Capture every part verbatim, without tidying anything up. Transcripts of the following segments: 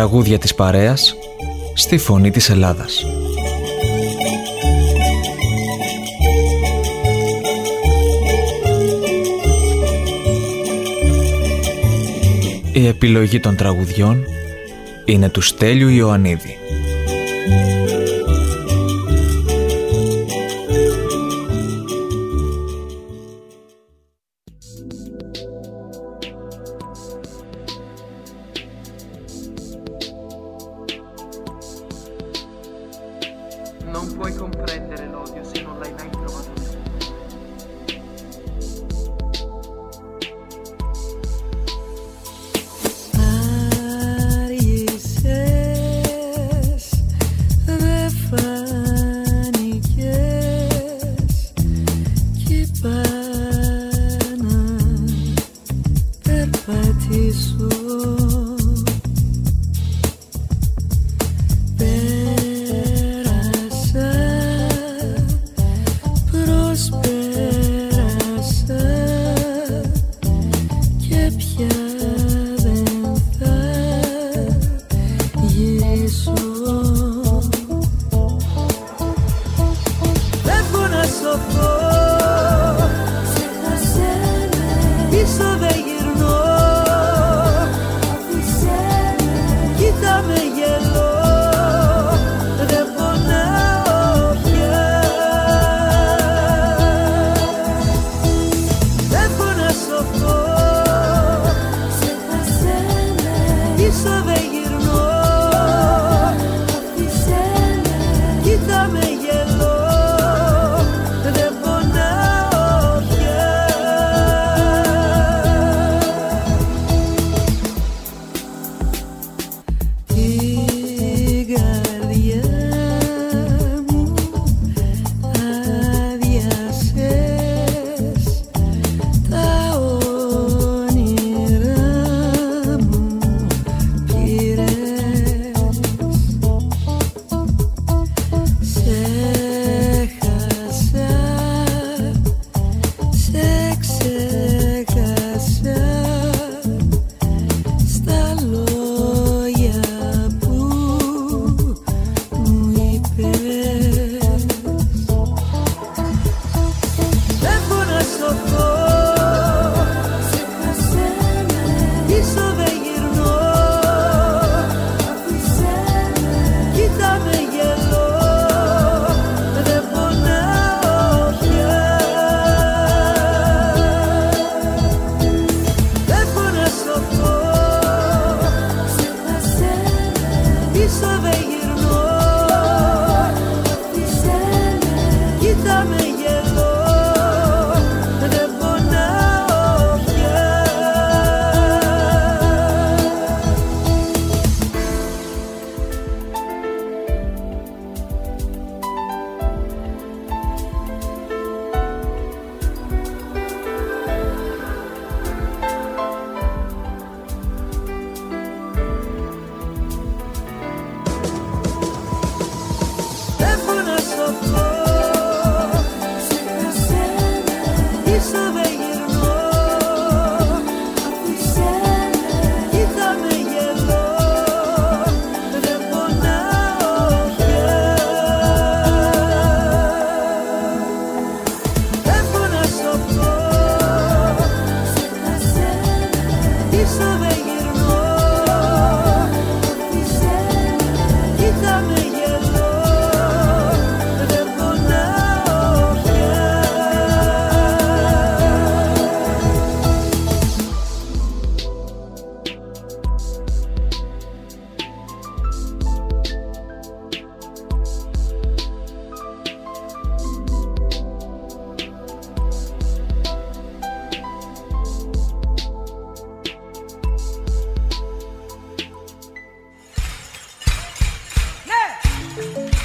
τραγούδια της παρέας στη Φωνή της Ελλάδας. Η επιλογή των τραγουδιών είναι του Στέλιου Ιωαννίδη. Non puoi comprendere l'odio se non l'hai mai provato. Άργησες, δε φάνηκες κι είπα να περπατήσω. Yeah!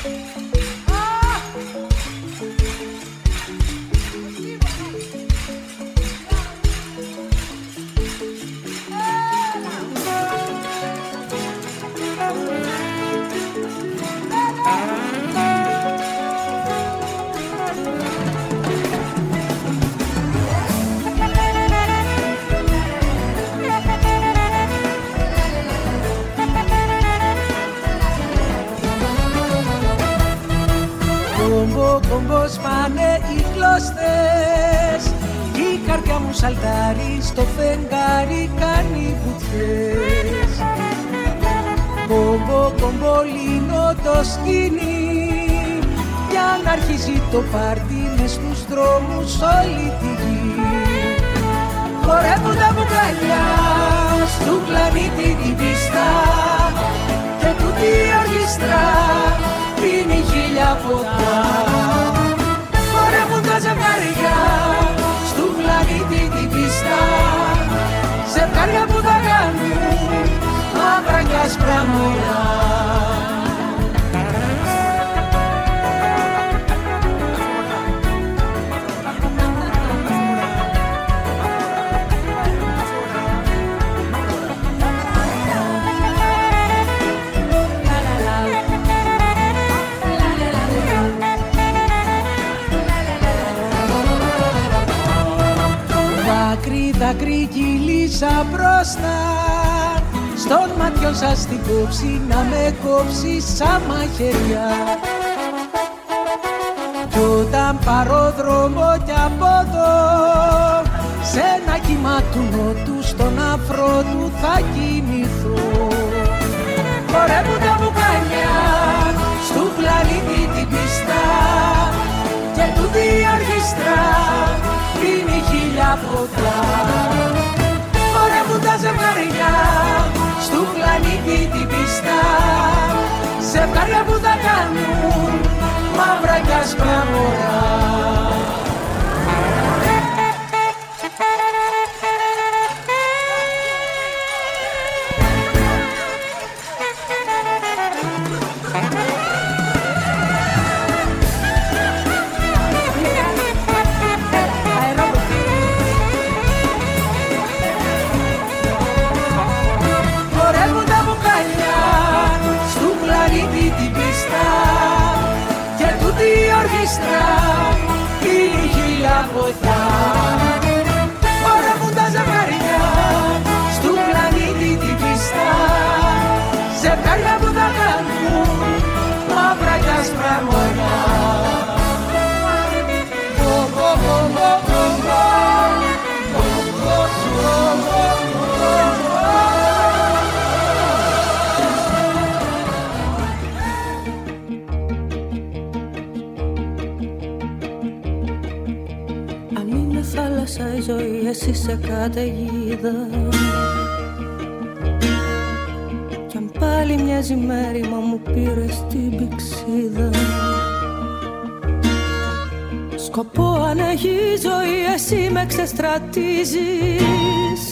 κομπό σπάνε οι κλώστες. Η καρδιά μου σαλτάρει στο φεγγάρι, κάνει βουτιές. Κομπό, κομπό, λύνω το σκηνή, για να αρχίσει το πάρτι μες στους δρόμους όλη τη γη. Χορεύουν τα μπουκάλια στου πλανήτη την πίστα, και τούτη η οργιστρά πίνει χίλια ποτά. Χορεύουν τα ζευγάρια στου πλανήτη την πίστα, ζευγάρια που θα κάνουν μαύρα κι άσπρα μωρά. Δάκρυ κύλησα μπροστά, στον ματιό σας την κόψη, να με κόψει σαν μαχαιριά. Κι όταν πάρω δρόμο κι από εδώ, σε ένα κύμα του νότου, στον αφρό του θα κοιμηθώ. Χορεύουν τα μπουκάλια στου πλανήτη την πίστα, και τούτη η οργιστρά πίνει χίλια ποτά. Χορεύουν τα ζευγάρια στου πλανήτη την πίστα, ζευγάρια που θα κάνουν μαύρα κι άσπρα μωρά. Πίνει χίλια ποτά. Χορεύουν τα ζευγάρια στου πλανήτη την πίστα, ζευγάρια που θα κάνουν μαύρα κι άσπρα μωρά. Η ζωή, εσύ σε καταιγίδα, κι αν πάλι μοιάζει μέρη, μα μου πήρες την πηξίδα. Σκοπό αν έχει η ζωή, εσύ με ξεστρατίζεις,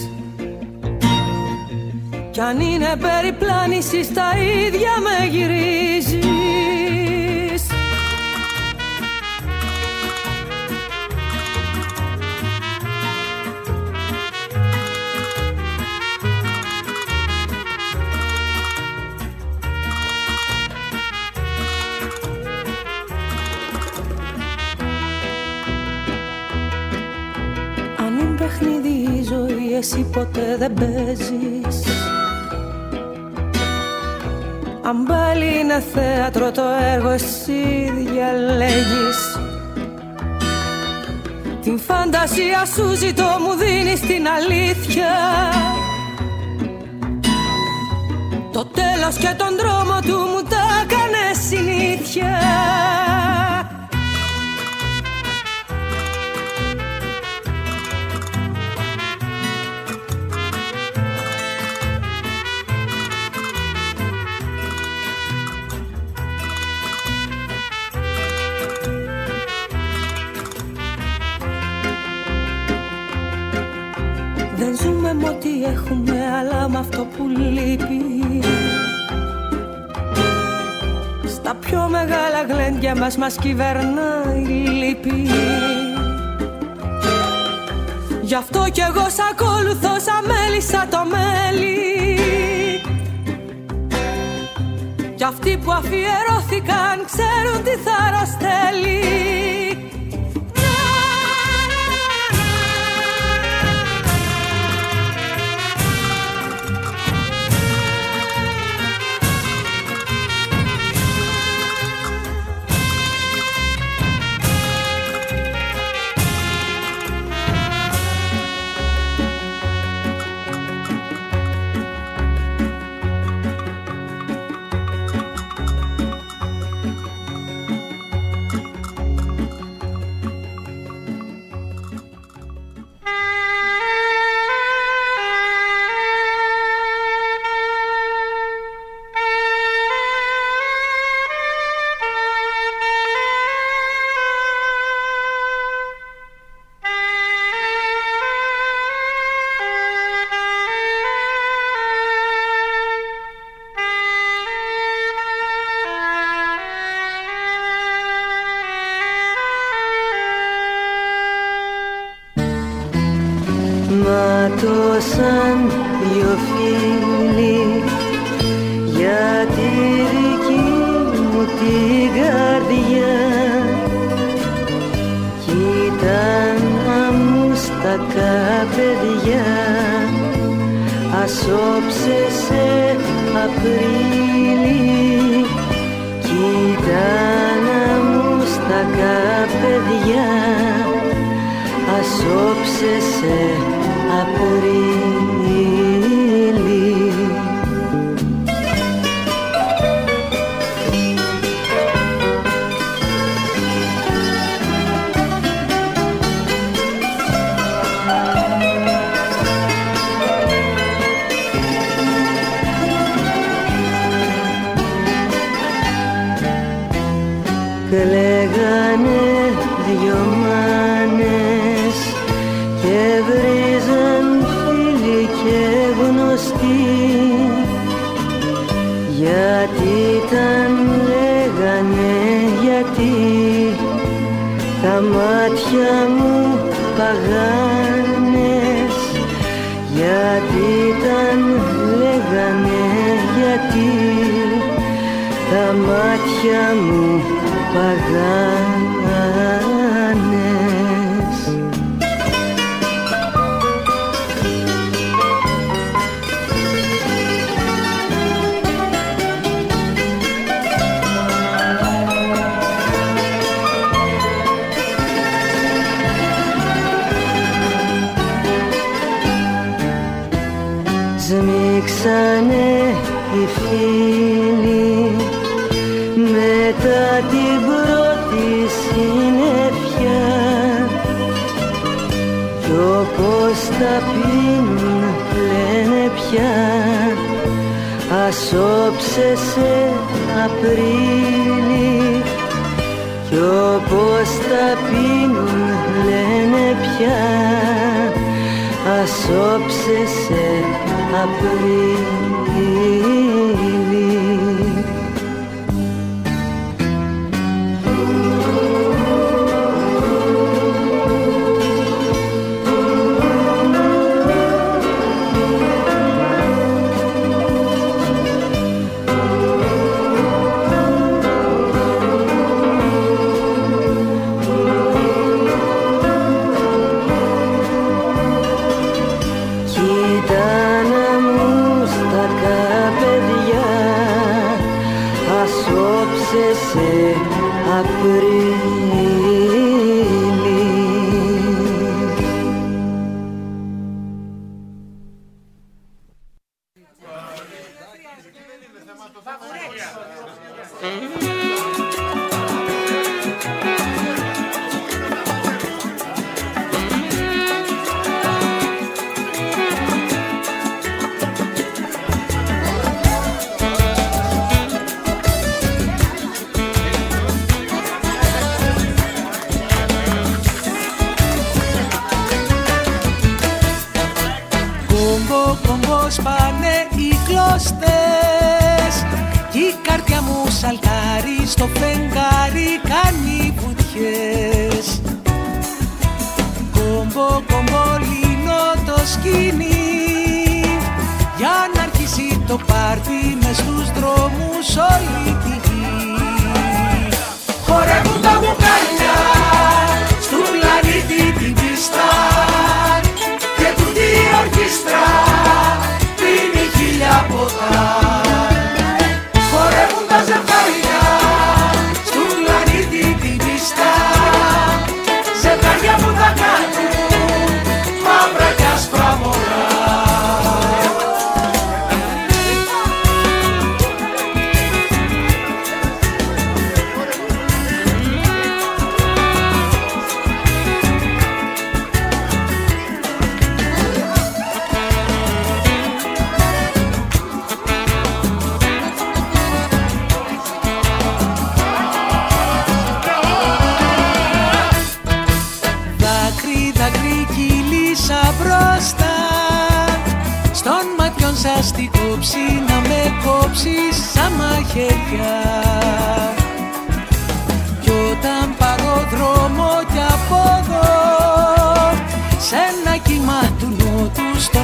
κι αν είναι περιπλάνηση, στα ίδια με γυρίζεις. Εσύ ποτέ δεν παίζεις, αν πάλι είναι θέατρο το έργο, εσύ διαλέγεις. Την φαντασία σου ζητώ, μου δίνεις την αλήθεια, το τέλος και τον δρόμο του μου τα έκανες συνήθεια. Δεν ζούμε με ό,τι έχουμε, αλλά με αυτό που λείπει. Στα πιο μεγάλα γλέντια μας μας κυβερνάει η λύπη. Γι' αυτό κι εγώ σ' ακολουθώ σαν μέλισσα το μέλι. Κι αυτοί που αφιερώθηκαν ξέρουν τι θάρρος θέλει. σκότωσαν δυο φίλοι για τη δική μου την καρδιά κι ήταν αμούστακα παιδιά ασώψε σε Απρίλη κι ήταν αμούστακα παιδιά ασώψε σε Απρίλη. Κλαίγανε δυο μάνες και βρίζαν φίλοι και γνωστοί γιατί ήταν λέγανε γιατί τα μάτια μου παγάνες γιατί ήταν λέγανε γιατί τα μάτια μου παγάνες. Σμίξανε οι φίλοι μετά την πρώτη συννεφιά κι όπως τα πίνουν λένε πια ασώψε σε Απρίλη κι όπως τα πίνουν λένε πια ασώψε σε Απρίλη. Σε Απρίλη. Σπάνε οι κλώστες κι η καρδιά μου σαλτάρει στο φεγγάρι κάνει βουτιές. Κόμπο κόμπο λύνω το σκηνή για να αρχίσει το πάρτι μες στους δρόμους όλη τη γη. Χορεύουν τα μπουκάλια στου πλανήτη την πίστα και τούτη η ορχήστρα πίνει χίλια ποτά. Χορεύουν τα ζευγάρια στου πλανήτη την πίστα ζευγάρια που θα κάνουν μαύρα κι άσπρα μωρά. Μπροστά στον ματιόν σας την κόψη να με κόψεις σαν μαχαιριά κι όταν πάρω δρόμο κι από εδώ σ' ένα κύμα του νότου στο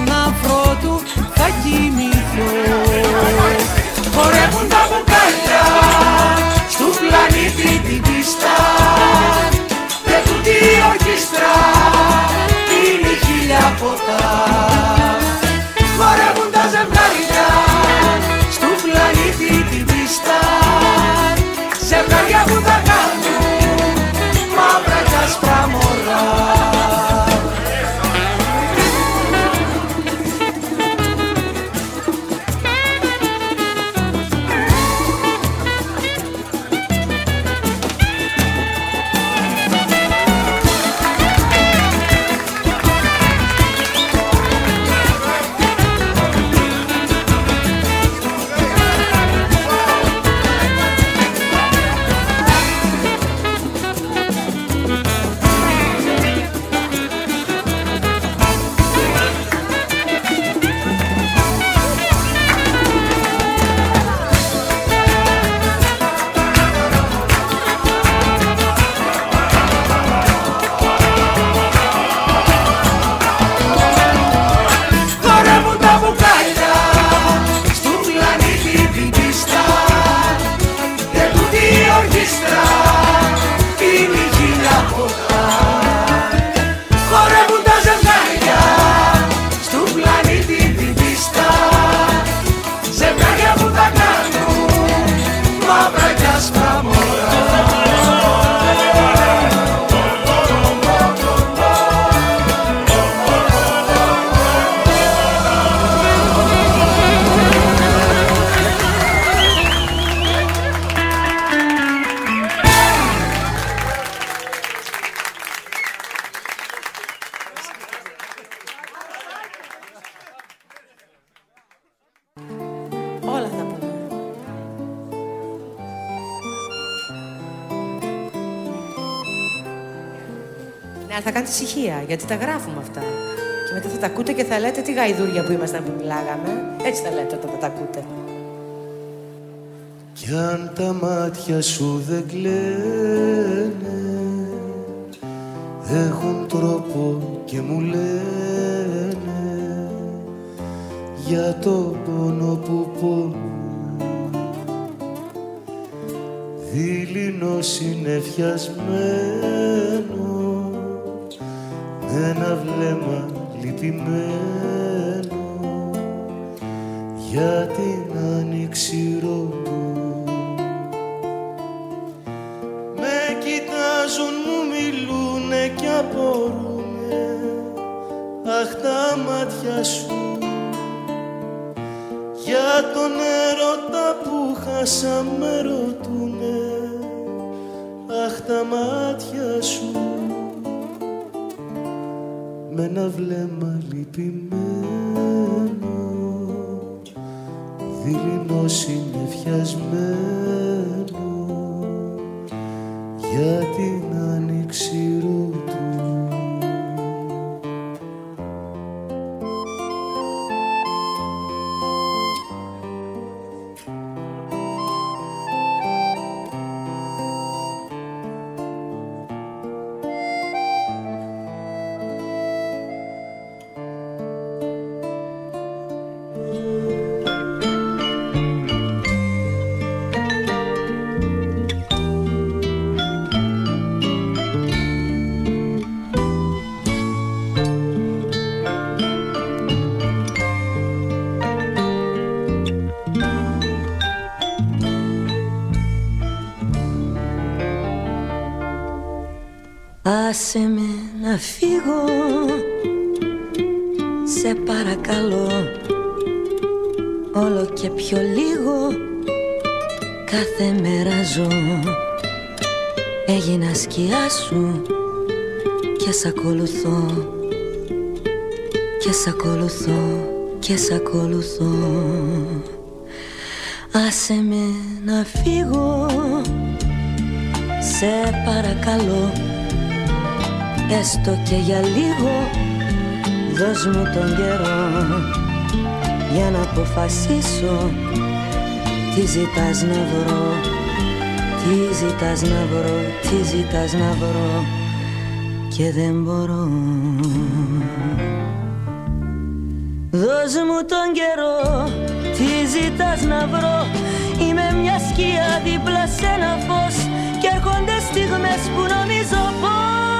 κι άσπρα μωρά. Θα κάνετε ησυχία, γιατί τα γράφουμε αυτά. Και μετά θα τα ακούτε και θα λέτε τι γαϊδούρια που ήμασταν που μιλάγαμε. Έτσι θα λέτε όταν θα τα ακούτε. Κι αν τα μάτια σου δεν κλαίνε, έχουν τρόπο και μου λένε για το πόνο που πόνο. Δειλινό συννεφιασμένο με ένα βλέμμα λυπημένο για την άνοιξη ρωτώ. Με κοιτάζουν, μου μιλούνε κι απορούνε, αχ τα μάτια σου για τον έρωτα που χάσα με ρωτούνε, αχ τα μάτια σου με ένα βλέμμα λυπημένο, δειλινό συννεφιασμένο για την άνοιξη ρωτού. Άσε με να φύγω, σε παρακαλώ, όλο και πιο λίγο κάθε μέρα ζω. Έγινα σκιά σου και σ' ακολουθώ, και σ' ακολουθώ, και σ' ακολουθώ. Άσε με να φύγω, σε παρακαλώ, έστω και για λίγο, δώσ' μου τον καιρό για να αποφασίσω τι ζητάς να βρω, τι ζητάς να βρω, τι ζητάς να βρω και δεν μπορώ. Δώσ' μου τον καιρό, τι ζητάς να βρω, είμαι μια σκιά δίπλα σε ένα φως και έρχονται στιγμές που νομίζω πως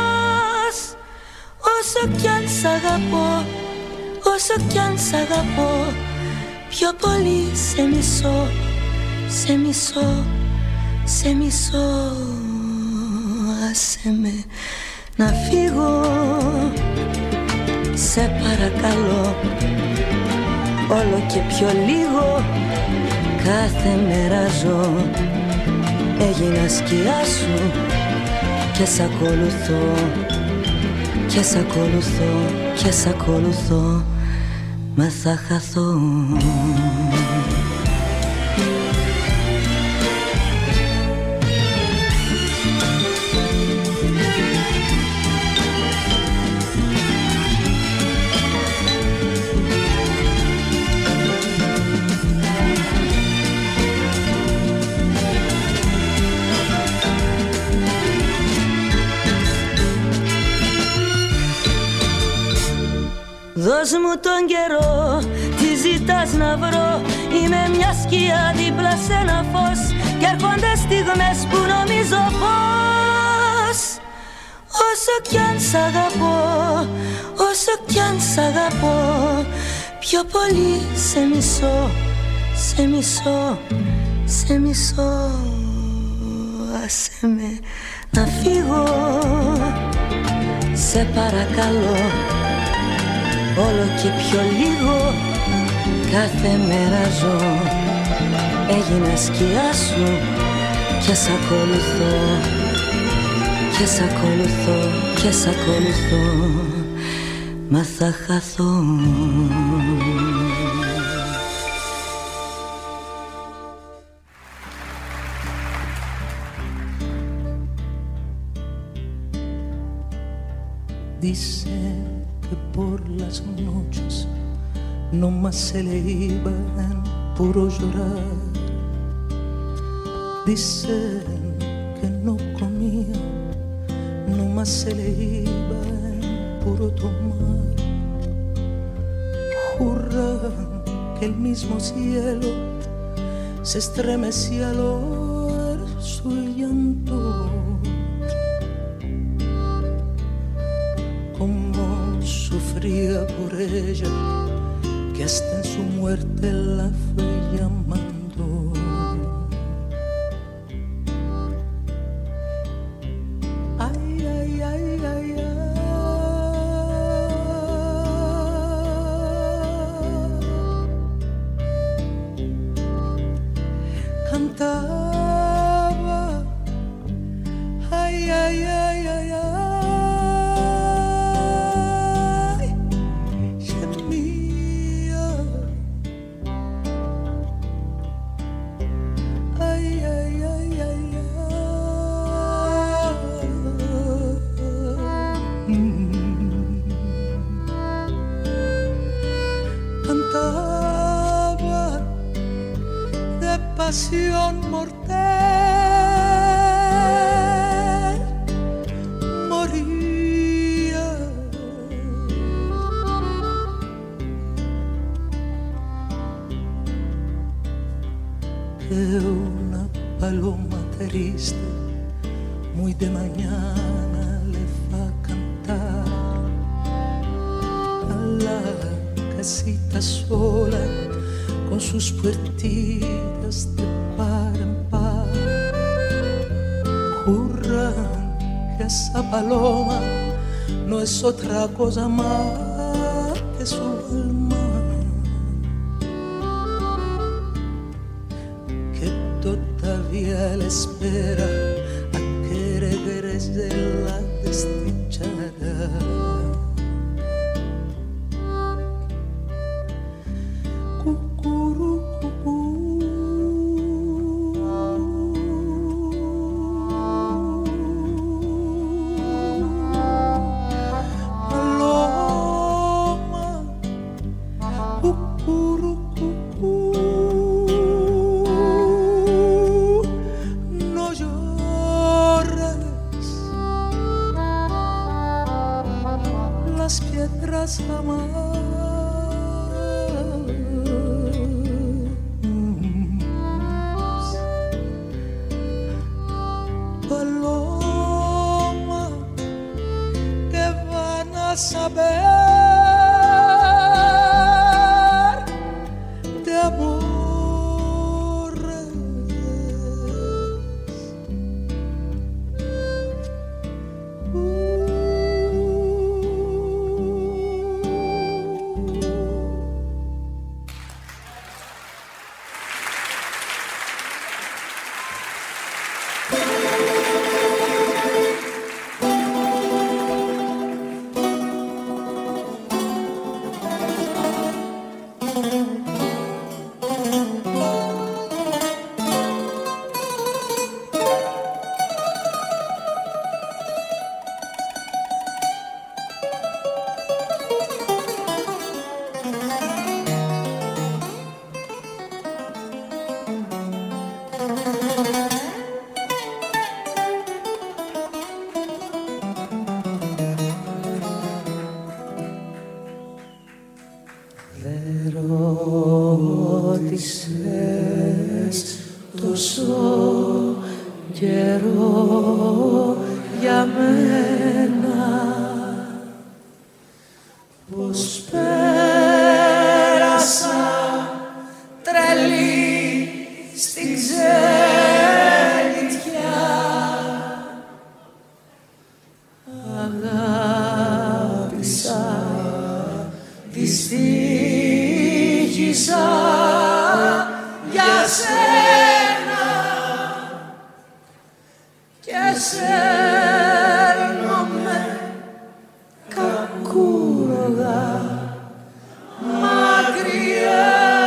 όσο κι αν σ' αγαπώ, όσο κι αν σ' αγαπώ, πιο πολύ σε μισώ, σε μισώ, σε μισώ. Άσε με να φύγω, σε παρακαλώ, όλο και πιο λίγο κάθε μέρα ζω. Έγινα σκιά σου και σ' ακολουθώ, και σ' ακολουθώ, και σ' ακολουθώ, μα θα χαθώ. Δώσ' μου τον καιρό, τι ζητάς να βρω, είμαι μια σκιά δίπλα σε ένα φως και έρχονται στιγμές που νομίζω πως όσο κι αν σ' αγαπώ, όσο κι αν σ' αγαπώ, πιο πολύ σε μισώ, σε μισώ, σε μισώ. άσε με να φύγω, σε παρακαλώ, όλο και πιο λίγο, κάθε μέρα ζω, έγινα σκιά σου και σ' ακολουθώ, και σ' ακολουθώ, και σ' ακολουθώ, μα θα χαθώ. Dicen que por las noches no más se le iba en puro llorar. Dicen que no comía, no más se le iba en puro tomar. Juran que el mismo cielo se estremecía al oír su llanto. Como sufría por ella, que hasta en su muerte la fue llamando. Ay, ay, ay, ay, ay. Cantaba, ay, ay, ay, ay, ay. Pasión mortal, moría. Que una paloma triste, muy de mañana le va a cantar a la casita sola, con sus puertitas de par en par. Juran que esa paloma no es otra cosa más que su alma, que todavía le espera a que regrese la desdichada. Ρώτησες τόσο καιρό για μένα, πως πέρασα τρελή στην ξενιτιά. και σέρνομαι κακούργα μακριά.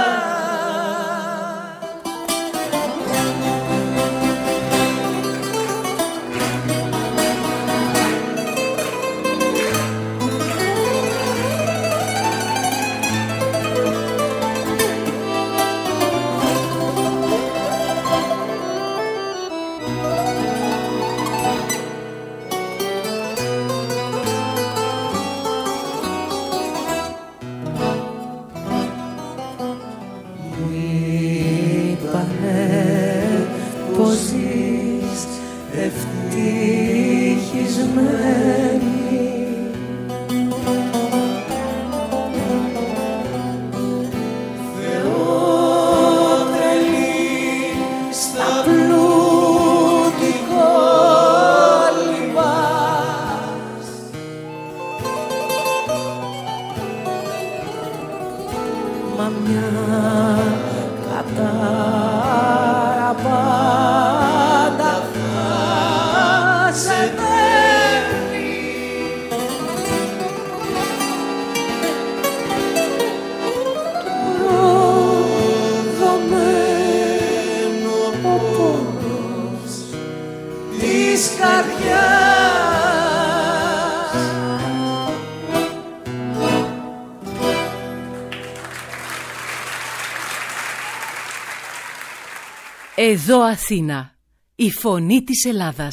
Εδώ Αθήνα, η φωνή της Ελλάδας.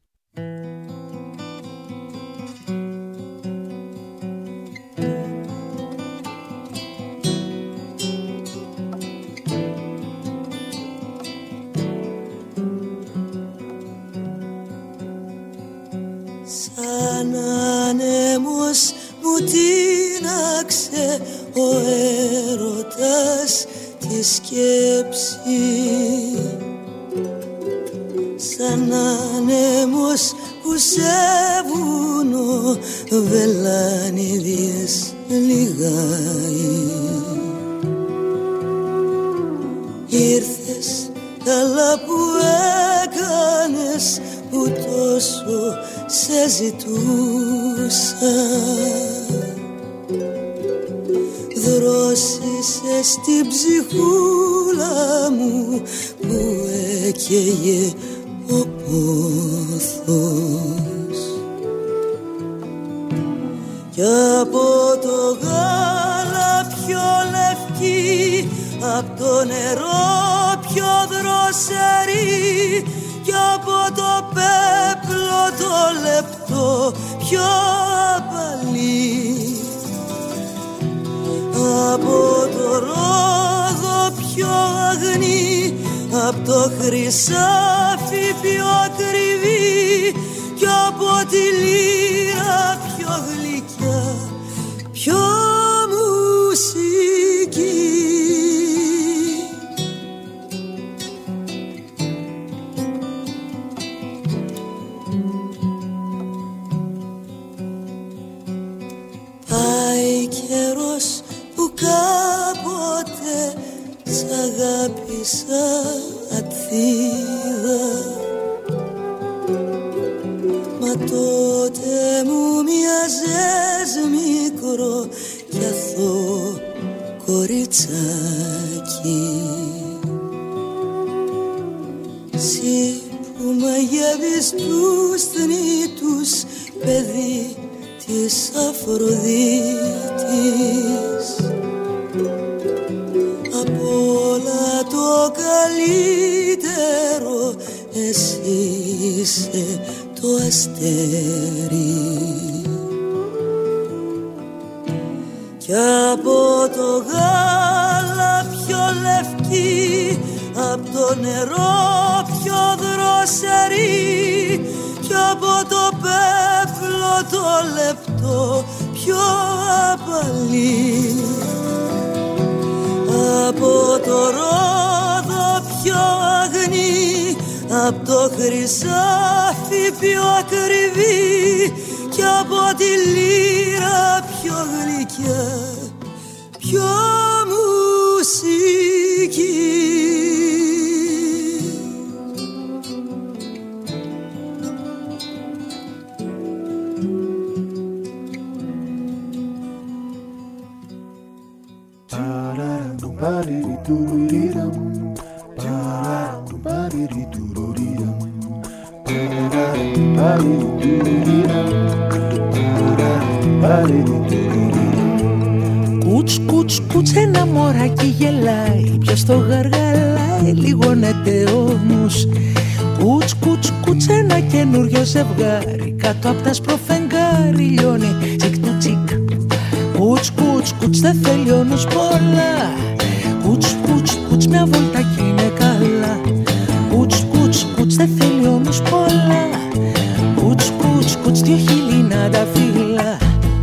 Σαν άνεμος μου τίναξε ο έρωτας τη σκέψη, σαν άνεμος που σε βουνό βελάνιδιες λιγάει. Ήρθες, καλά που έκανες που τόσο σε ζητούσα. Δρόσισες στην ψυχούλα μου που έκαιγε ο πόθος. Κι από το γάλα πιο λευκή, απ' το νερό πιο δροσερή, κι από το πέπλο το λεπτό πιο απαλή, από το ρόδο πιο αγνή, απ' το χρυσάφι πιο ακριβή, κι από τη λύρα πιο γλυκιά, πιο μουσική. Πάει καιρός που κάποτε σ' αγάπησα Αθήνα, μα τότε μου μοιάζες μικρό κι αθώο κοριτσάκι. Συ που μαγεύεις τους θνήτους, παιδί της Αφροδίτης, απ' όλα το καλύτερο εσύ είσαι το αστέρι. Κι από το γάλα πιο λευκή, απ' το νερό πιο δροσερή, κι από το πέπλο το λεπτό πιο απαλή, από το ρόδο πιο αγνή, απ' το χρυσάφι πιο ακριβή, κι από τη λύρα πιο γλυκιά, πιο μουσική. Κούτς, κούτς, κούτς, ένα μωράκι γελάει, ποιος το γαργαλάει, λιγώνεται όμως. Κούτς, κούτς, κούτς, ένα καινούριο ζευγάρι, κάτω απ' τα σπροφενγκάρι λιώνει τσικ του τσικ. Κούτς, κούτς, κούτς, δεν θέλει όνους πολλά. Κούτς, κούτς, κούτς, μια βόλτα κι είναι καλά. Κούτς, κούτς, κούτς, δεν θέλει όνους πολλά. Κούτς, κούτς, κούτς, δυο χείλη να τα φύλλα.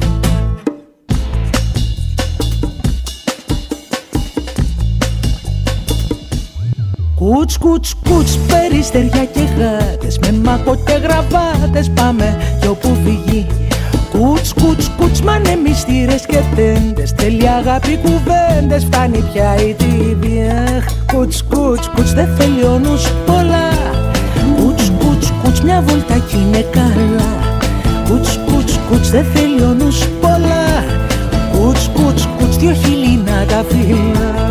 Κούτς, κούτς, κούτς, περιστεριά και γάτες, με μάκο και γραβάτες πάμε κι όπου φυγεί. Κούτς, κούτς, κούτς, μανεμιστήρες και τέντες, θέλει αγάπη κουβέντες, φτάνει πια η τύβια. Κούτς, κούτς, κούτς, δεν θέλει όνους πολλά. Κούτς, κούτς, κούτς, μια βόλτα κι είναι καλά. Κούτς, κούτς, κούτς, δεν θέλει όνους πολλά. Κούτς, κούτς, κούτς, δυο χείλη να τα φύλλα.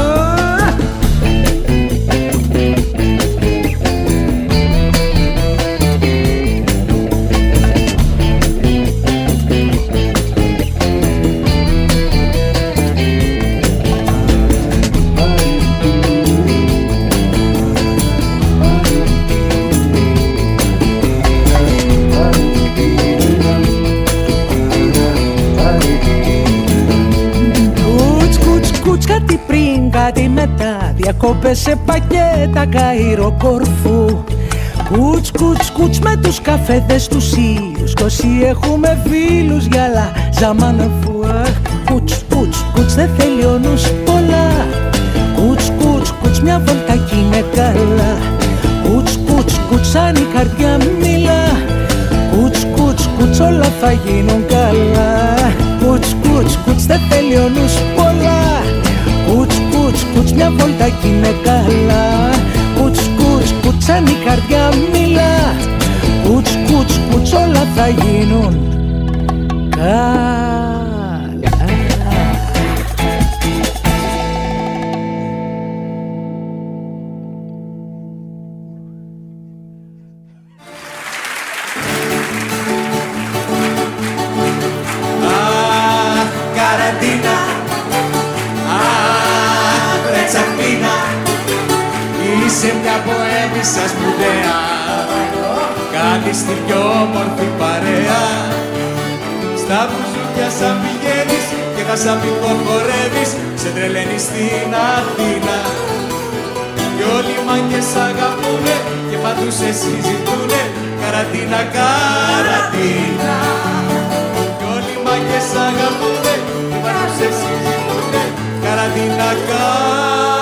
Κάτι μετά, διακόπες σε πακέτα, Καΐρο, Κορφού. Κούτς, κούτς, κούτς, με τους καφέδες τους ήλιους, κι όσοι έχουμε φίλους γυαλά, ζαμάναφουά. Κούτς, κούτς, κούτς, δεν θέλει όνους πολλά. Κούτς, κούτς, κούτς, μια βόλτα κι είναι καλά. Κούτς, κούτς, κούτς, αν η καρδιά μιλά. Κούτς, κούτς, κούτς, όλα θα γίνουν καλά. Κούτς, κούτς, κούτς, δεν θέλει όνους πολλά. Κούτς, κούτς, κούτς, μια βόλτα κι είναι καλά. Κούτς, κούτς, κούτς, αν η καρδιά μιλά. Κούτς, κούτς, κούτς, όλα θα γίνουν καλά. Είσαι μια ποέμισσα σπουδαία, κάτι στη πιο όμορφη παρέα. Στα μπουζούκια σαν πηγαίνεις και χασαπικό χορεύεις, σε τρελαίνεις στην Αθήνα. Κι όλοι οι μάγκες σ' αγαπούνε και παντού σε συζητούνε, καραντίνα, καραντίνα. Κι όλοι οι μάγκες σ' αγαπούνε και παντού σε συζητούνε, καραντίνα, καραντίνα.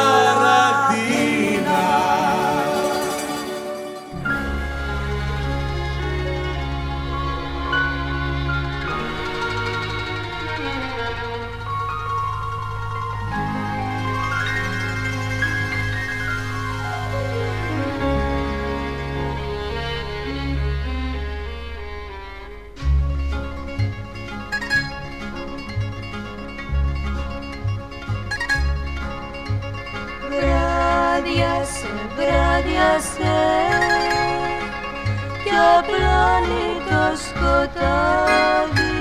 Βράδιασε κι απλώνει το σκοτάδι.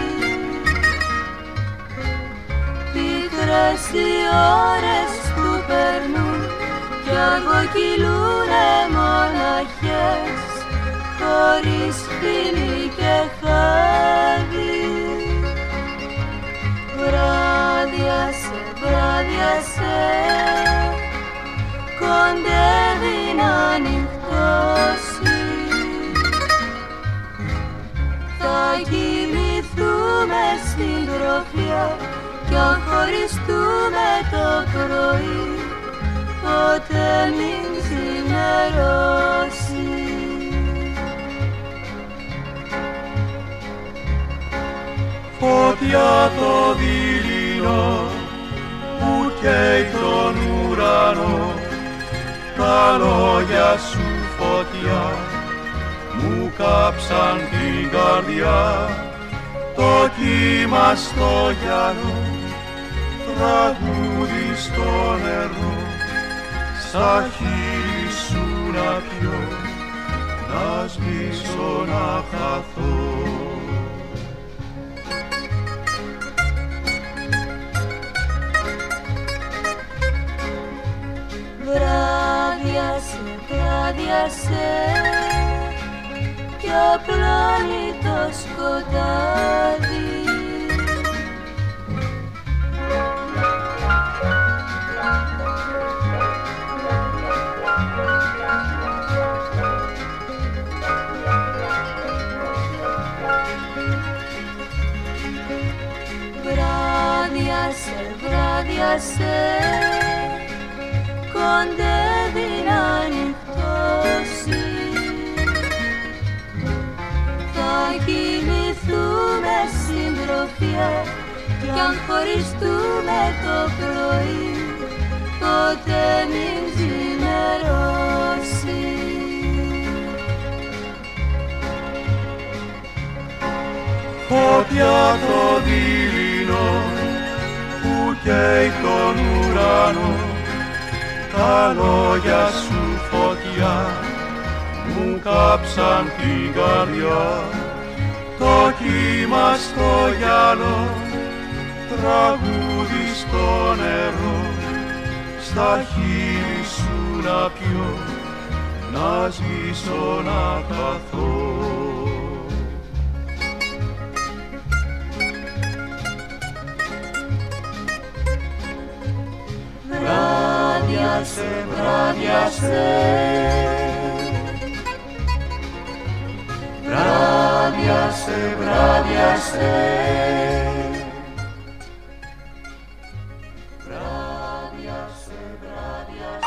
Πικρές οι ώρες που περνούν κι αγωκυλούνε μοναχές, χωρίς φίλοι και χάδι. Βράδιασε, βράδιασε, κοντεύει να νυχτώσει. Θα κοιμηθούμε στην τροφιά κι αν χωριστούμε το πρωί, ποτέ μην ξημερώσει. Φωτιά το δειλινό που καίει τον ουρανό, τα λόγια σου φωτιά μου κάψαν την καρδιά. Το κύμα στο γυαλό, τραγούδι στο νερό. στα χείλη σου να πιω, να σβήσω να χαθώ. Βράδιασε, βράδιασε κι απλώνει το σκοτάδι. Βράδιασε, βράδιασε, κοντεύει να νυχτώσει. Θα κοιμηθούμε συντροφιά κι αν χωριστούμε το πρωί, τότε μην ξημερώσει. Φωτιά το δειλινό που καίει τον ουρανό, τα λόγια σου φωτιά μου κάψαν την καρδιά. Το κύμα στο γυαλό, τραγούδι στο νερό, στα χείλη σου να πιω, να σβήσω να χαθώ. Βράδιασε, βράδιασε, βράδιασε, βράδιασε, βράδιασε, βράδιασε.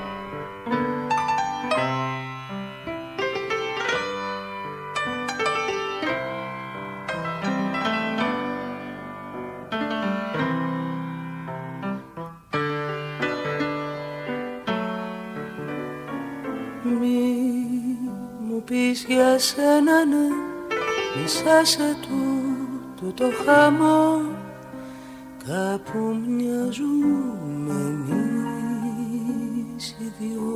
Πεις για σένα ναι, μισάσε τούτο το χαμό, κάπου μοιάζουμε εμείς οι δυο.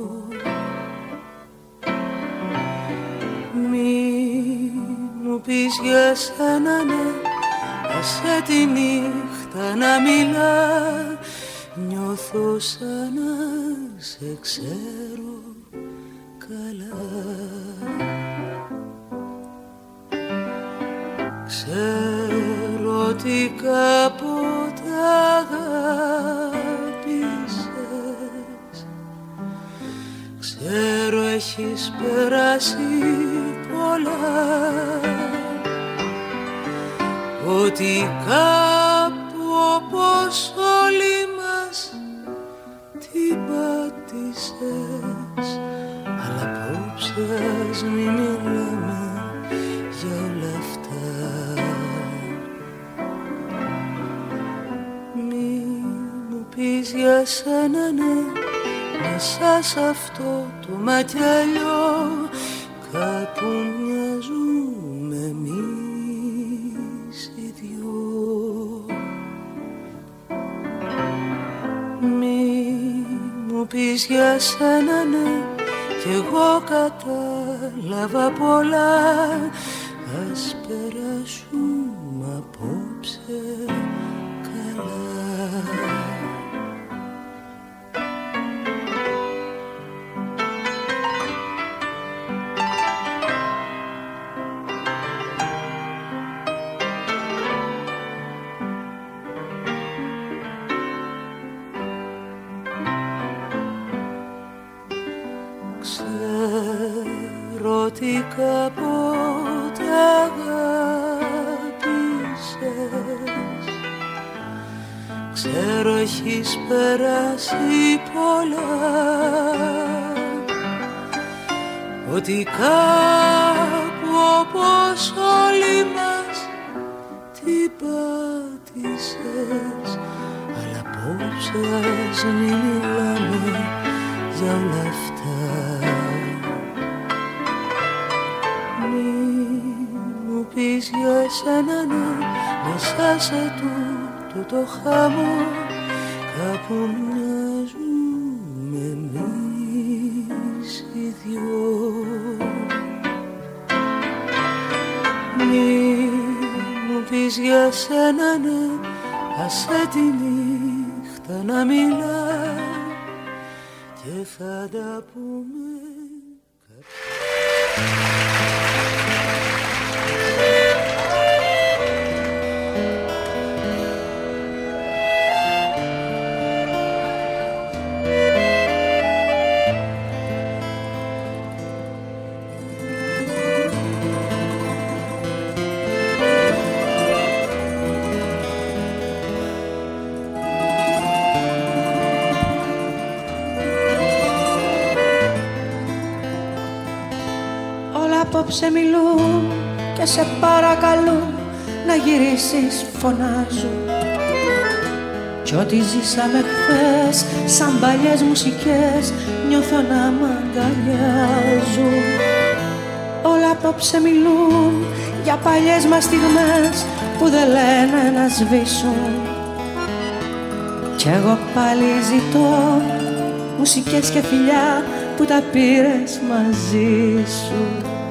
Μη μου πεις για σένα ναι, άσε τη νύχτα να μιλά, νιώθω σαν να σε ξέρω καλά. Ξέρω ότι κάποτε αγάπησες, ξέρω έχεις περάσει πολλά, ότι κάπου όπως όλοι μας την πάτησες. Αλλά απόψε ας μη μιλάμε για όλα αυτά. Μη μου πεις για σένα ναι, μέσα σ' αυτό το μακελιό, κάπου μοιάζουμε εμείς οι δυο. Μη μου πεις για σένα ναι, κι εγώ κατάλαβα πολλά, ας περάσουμε απόψε καλά. Ότι κάποτε αγάπησες, ξέρω έχεις περάσει πολλά, ότι κάπου όπως όλοι μας την πάτησες. Αλλά απόψε ας μη μιλάμε για όλα αυτά. Πεις για εσένα ναι, μέσα σε τούτο το χαμό, κάπου μοιάζουμε θέλεις για σένα, ναι, άσε τη νύχτα να μιλά και θα τα πούμε. Απόψε μιλούν και σε παρακαλούν να γυρίσεις, φωνάζουν. Κι ό,τι ζήσαμε χθες σαν παλιές μουσικές νιώθω να μ' αγκαλιάζουν. Όλα απόψε μιλούν για παλιές μας στιγμές που δεν λένε να σβήσουν. Κι εγώ πάλι ζητώ μουσικές και φιλιά που τα πήρες μαζί σου.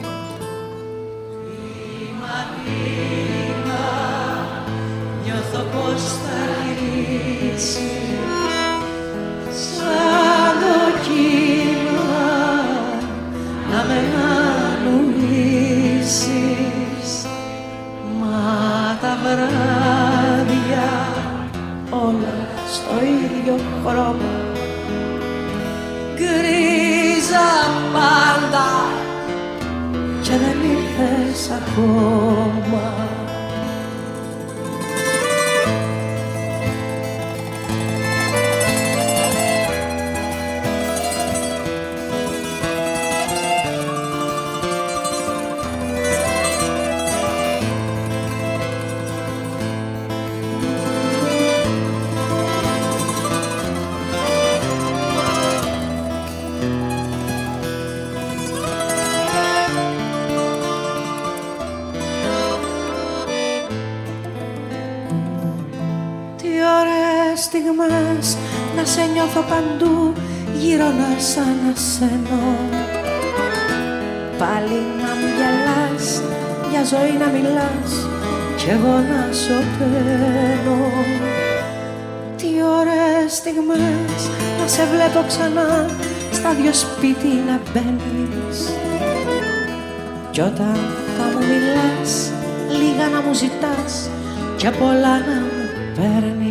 Σαν το κύμα να με ανουήσεις, μα τα βράδια όλα στο ίδιο χρώμα, γκρίζα πάντα και δεν ήρθες ακόμα. Στιγμές να σε νιώθω παντού γύρω να σ' ανασένω. Πάλι να μου γελάς, για ζωή να μιλάς κι εγώ να σωπαίνω. Τι ωραίες στιγμές να σε βλέπω ξανά στα δυο σπίτι να μπαίνεις. Κι όταν θα μου μιλάς λίγα να μου ζητάς και πολλά να μου παίρνεις.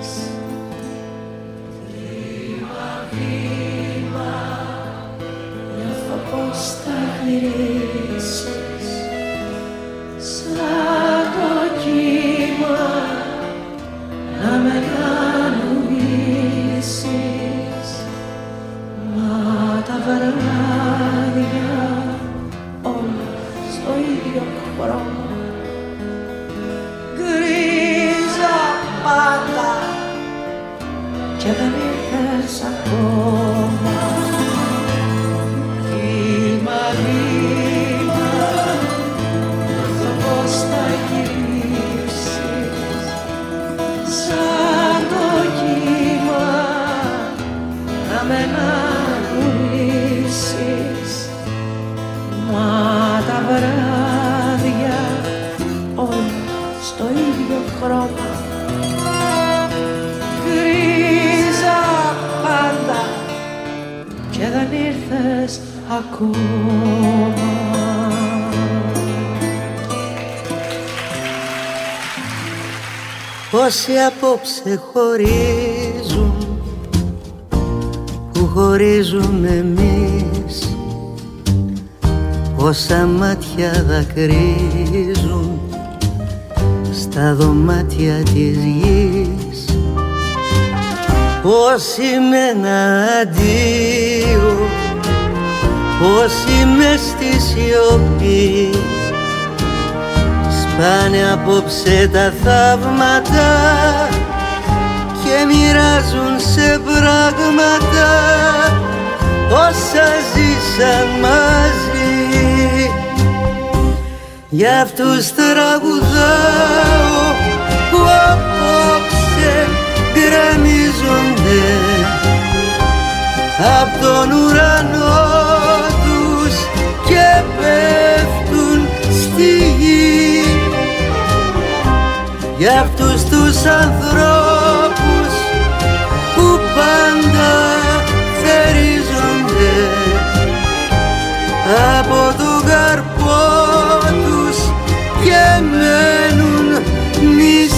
Σαν το κύμα να με κανονίσεις, μα τα βράδια όλα στο ίδιο χρώμα, γκρίζα πάντα και δεν ήρθες ακόμα. Κύμα βήμα, νιώθω πως θα γυρίσεις, σαν το κύμα να με αναγνωρίσεις, μα τα βράδια όλα στο ίδιο χρώμα, γκρίζα πάντα και δεν ήρθες ακόμα. Όσοι απόψε χωρίζουν, που χωρίζουμε εμείς, όσα μάτια δακρύζουν στα δωμάτια της γης, όσοι με ένα αντίο, όσοι μες στη σιωπή σπάνε απόψε τα θαύματα και μοιράζουν σε πράγματα όσα ζήσαν μαζί. Για αυτούς τραγουδάω που απόψε γκρεμίζονται απ' τον ουρανό τους και πέφτουν στη γη. για αυτούς τους ανθρώπους που πάντα θερίζονται από τον καρπό τους και μένουν μισοί.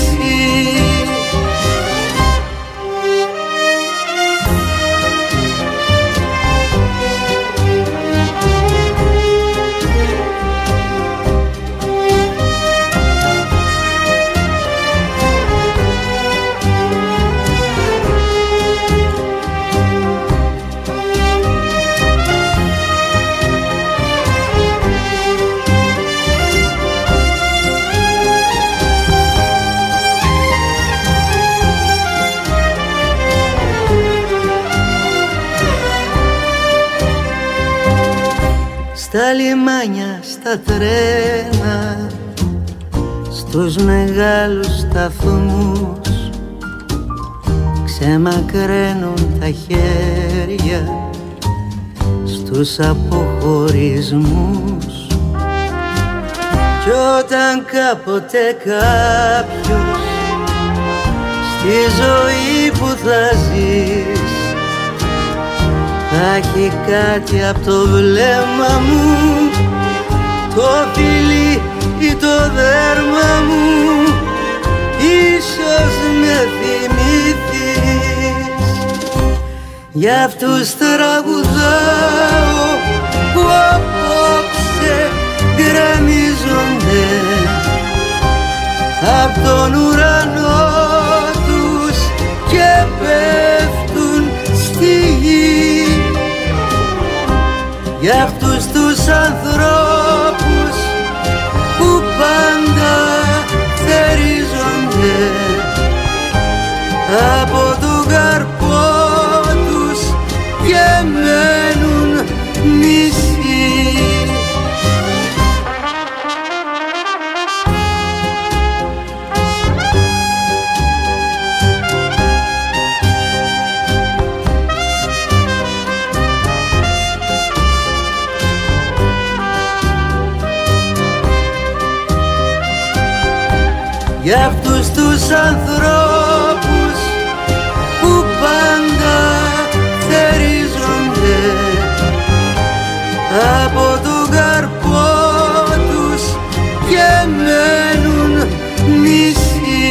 Στα λιμάνια, στα τρένα, στους μεγάλους σταθμούς ξεμακραίνουν τα χέρια στους αποχωρισμούς. Κι όταν κάποτε κάποιος στη ζωή που θα ζεις θα έχει κάτι απ' το βλέμμα μου, το φιλί ή το δέρμα μου, ίσως με θυμηθείς. Για αυτούς τραγουδάω που απόψε γκρεμίζονται απ' τον ουρανό τους και πέφτουν στη γη. Για αυτούς τους ανθρώπους που πάντα θερίζονται από τον καρπό τους και μένουν μισοί. Για αυτούς τους ανθρώπους που πάντα θερίζονται από τον καρπό τους και μένουν μισοί.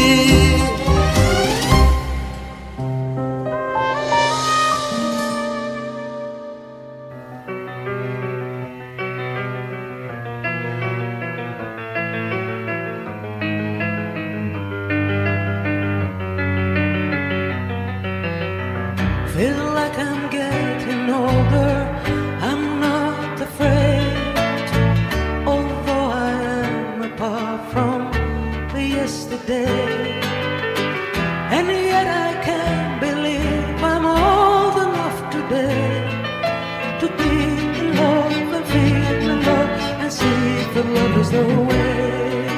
Feel like I'm getting older, I'm not afraid, although I am apart from the yesterday. And yet I can't believe I'm old enough today to be in love and feel in love and see that love is the way.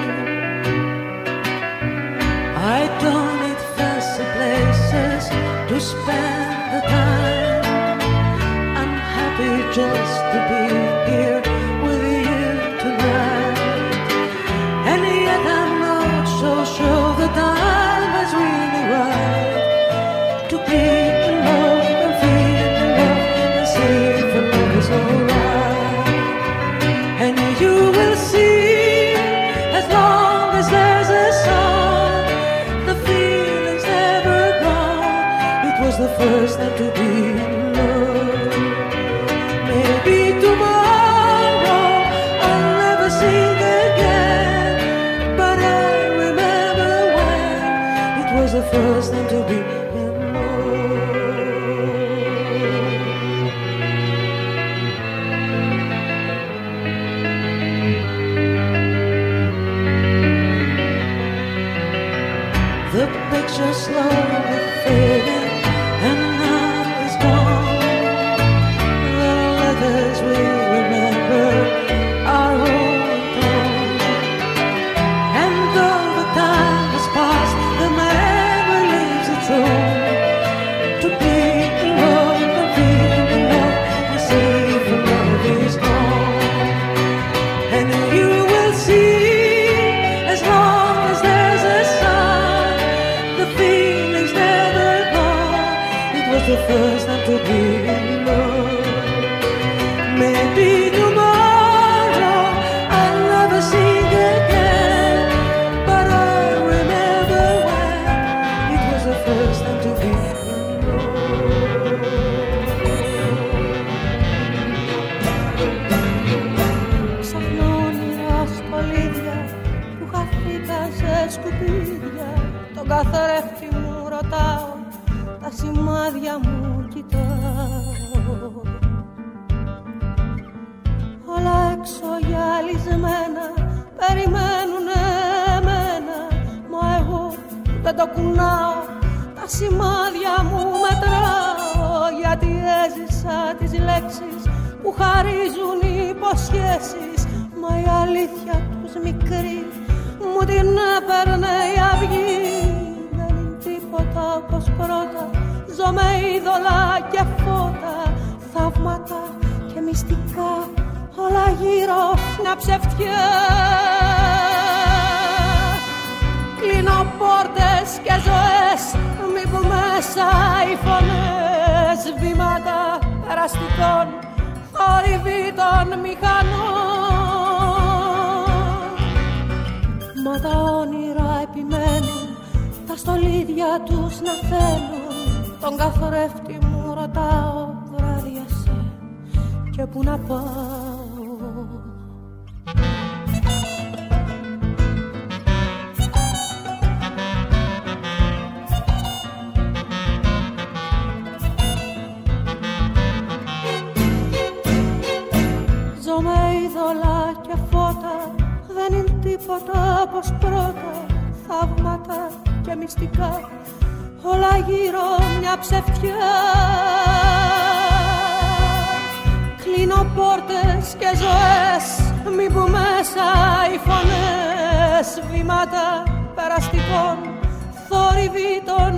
I don't need fancy places to spend the time. I'm happy just to be here with you tonight. And yet I'm not so sure the time is really right to be in love and feel in love and see if the love is alright. And you will see, as long as there's a sun, the feeling's never gone. It was the first time to be in love. Maybe tomorrow I'll never sing again, but I remember when it was the first time to be in love. The picture slowly fading and now it's gone. The letters we remember are all gone. And though the time has passed, the memory leaves its own. To be in love and feel in love and see if the love is gone. And you will see, as long as there's a sun, first time to be in love. Maybe tomorrow I'll never sing again, but I remember when it was the first time to be in love. Ξαφνώ όνειρα στολίδια που χαθήκαν σε σκουπίδια. Τον καθρέφτη μου ρωτάω, τα σημάδια μου κοιτάω. Όλα έξω γυαλισμένα περιμένουνε εμένα, μα εγώ δεν το κουνάω, τα σημάδια μου μετράω. Γιατί έζησα τις λέξεις που χαρίζουν οι υποσχέσεις, μα η αλήθεια τους μικρή μου την έπαιρνε η αυγή. Δεν είναι τίποτα όπως πρώτα, ζω με είδωλα και φώτα, θαύματα και μυστικά, όλα γύρω μια ψευτιά. Κλείνω πόρτες και ζωές, μήπου μέσα οι φωνές, βήματα περαστικών, θόρυβοι των μηχανών. Μα τα όνειρα επιμένουν, τα στολίδια τους να θέλουν. Τον καθρέφτη μου ρωτάω, βράδιασε και πού να πάω. Ζω με είδωλα και φώτα, δεν είναι τίποτα όπως πρώτα, θαύματα και μυστικά, όλα γύρω μια ψευτιά. Κλείνω πόρτες και ζωές, μήπου μέσα οι φωνές, βήματα περαστικών, θόρυβοι των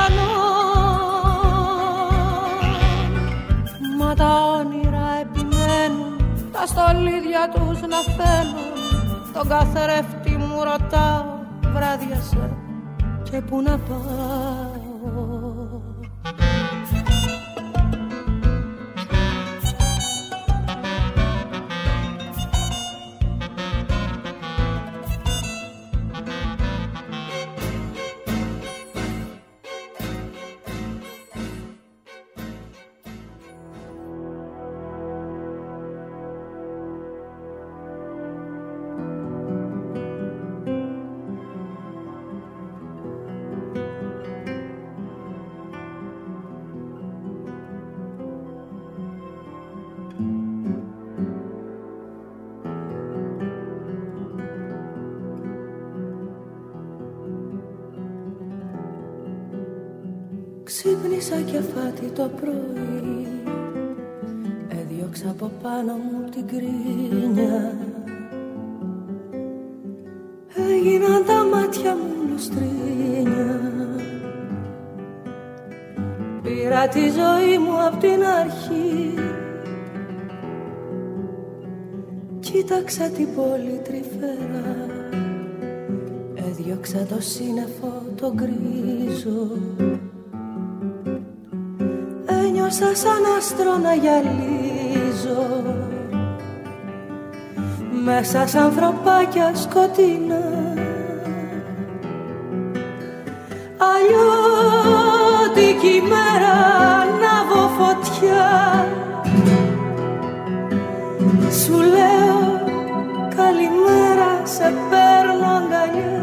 μηχανών. Μα τα όνειρα επιμένουν, τα στολίδια τους να θέλουν. Τον καθρέφτη μου ρωτάω, βράδιασε και πού να πάω. Ξύπνησα και φάτι το πρωί, έδιωξα από πάνω μου την κρίνια. Έγιναν τα μάτια μου λουστρίνια. Πήρα τη ζωή μου απ' την αρχή, κοίταξα την πόλη τρυφέρα, έδιωξα το σύννεφο το γκρίζο. Ένιωσα σαν άστρο να γυαλίζω μέσα σ' ανθρωπάκια σκοτεινά. Αλλιώτικη μέρα ανάβω φωτιά, σου λέω καλημέρα, σε παίρνω αγκαλιά.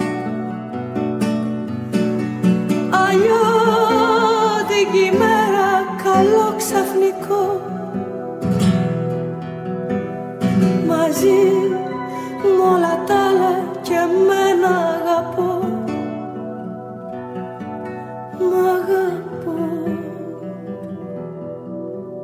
Αλλιώτικη μέρα, καλό ξαφνικό, μαζί μ' όλα τα άλλα και εμένα αγαπώ. Μ' αγαπώ.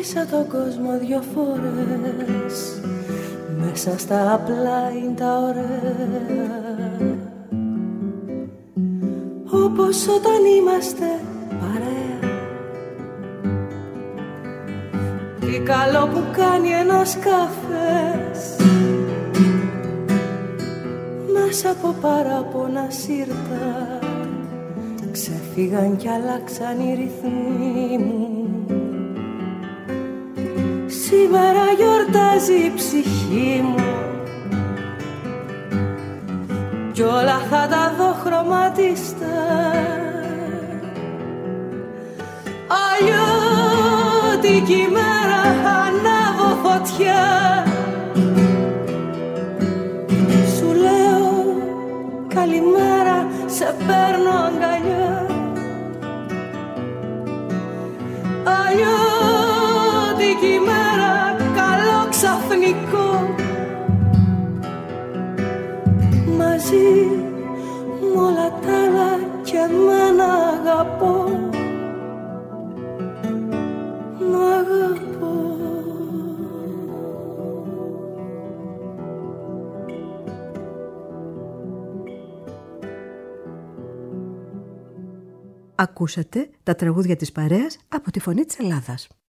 Γύρισα τον κόσμο δυο φορές, μέσα στα απλά είναι τα ωραία, όπως όταν είμαστε παρέα. Τι καλό που κάνει ένας καφές, μέσα από παράπονα σύρτα ξεφύγαν κι αλλάξαν οι ρυθμοί μου. Σήμερα γιορτάζει η ψυχή μου κι όλα θα τα δω χρωματιστά. Αλλιώτικη μέρα ανάβω φωτιά, σου λέω καλημέρα, σε παίρνω αγκαλιά. Αλλιώτικη μέρα, καλό ξαφνικό, μαζί μ' όλα τα άλλα και εμένα αγαπώ. Μ' αγαπώ. Ακούσατε τα τραγούδια της παρέας από τη Φωνή της Ελλάδας.